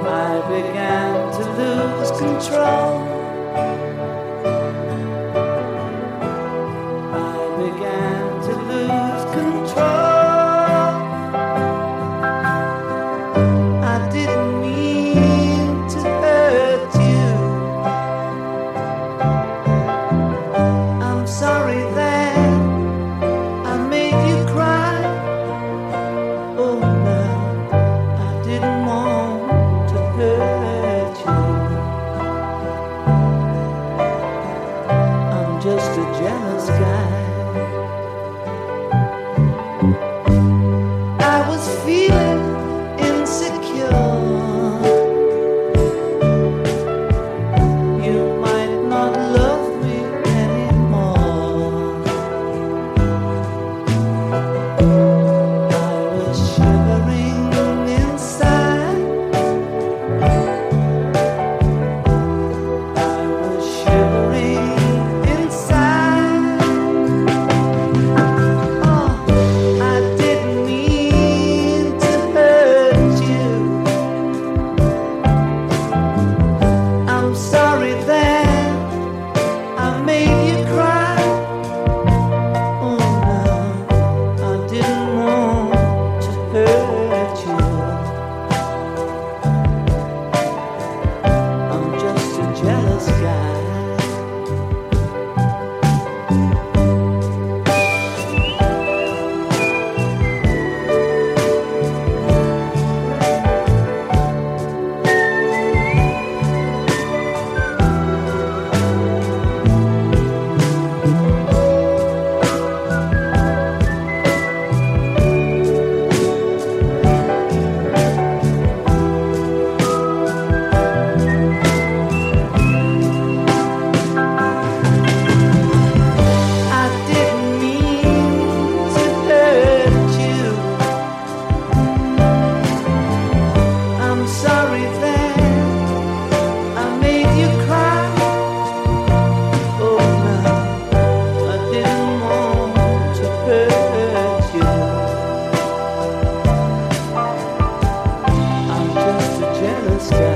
I began to lose control. I began to lose control. I didn't mean to hurt you. I'm sorry that I made you cry. Oh no, I didn't want to hurt you. I'm just a jealous guy. I was feeling insecure. You might not love me anymore. I was shivering inside. I was shivering inside. Oh, I didn't mean to hurt you. I'm sorry that I made you cry. Oh no, I didn't want to hurt you. I'm just a jealous guy. I didn't mean to hurt you. I'm sorry that I made you cry. Oh no, I didn't want to hurt you. I'm just a jealous guy.